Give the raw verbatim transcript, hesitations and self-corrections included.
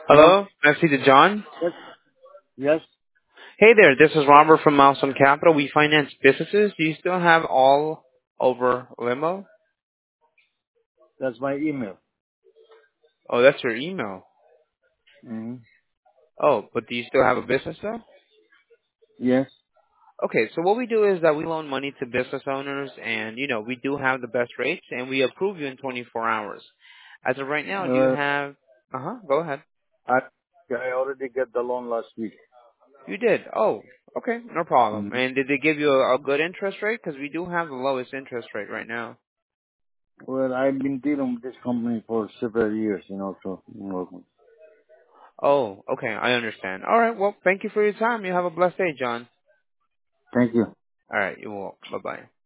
Hello? Hello, can I see to John? Yes. Yes, Hey there, this is Robert from Milestone Capital. We finance businesses. Do you still have all over limo? that's my email. Oh, that's your email. hmm Oh, but do you still have a business though? Yes. Okay, so what we do is that we loan money to business owners, and you know we do have the best rates, and we approve you in twenty-four hours. As of right now, do you Uh, have? Uh huh. Go ahead. I I already get the loan last week. You did. Oh, okay, no problem. hmm And did they give you a, a good interest rate? Because we do have the lowest interest rate right now. Well, I've been dealing with this company for several years, you know, so mm, Oh, okay. I understand. All right. Well, thank you for your time. You have a blessed day, John. thank you. All right. You will. Bye-bye.